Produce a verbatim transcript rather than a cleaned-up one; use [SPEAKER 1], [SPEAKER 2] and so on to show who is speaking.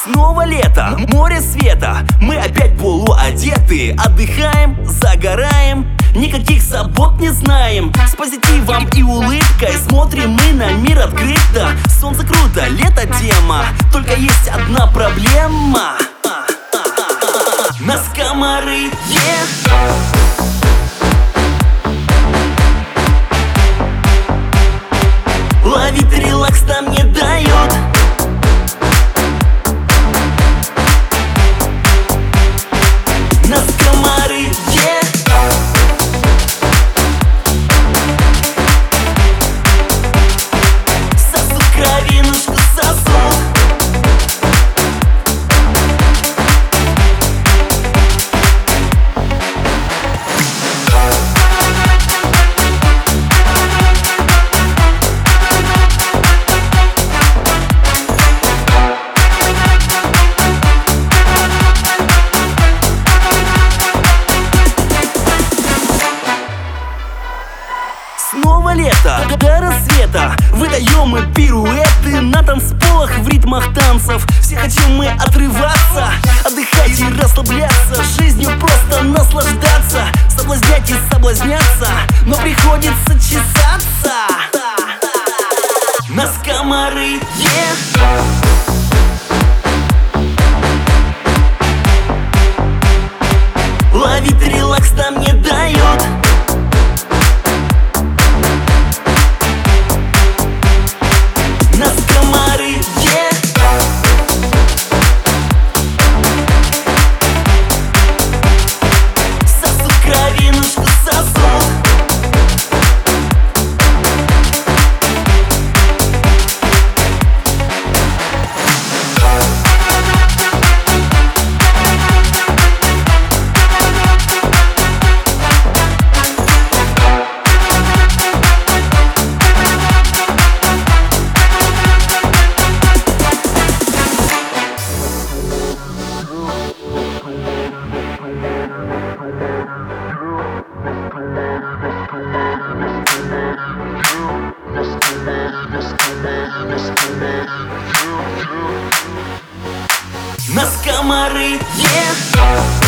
[SPEAKER 1] Снова лето, море света, мы опять полуодеты. Отдыхаем, загораем, никаких забот не знаем. С позитивом и улыбкой смотрим мы на мир открыто. Солнце круто, лето тема, только есть одна проблема. Нас комары, yeah. Ловить релакс нам не дают. Нас комары, yeah. Сосут кровинушку, сосут. Снова лето, до рассвета выдаем мы пируэты на танцполах в ритмах танцев. Все хотим мы отрываться, отдыхать и расслабляться, жизнью просто наслаждаться, соблазнять и соблазняться, но приходится чесаться. Нас комары, yeah. Ловить релакс нам не дают. Нас комары, yeah.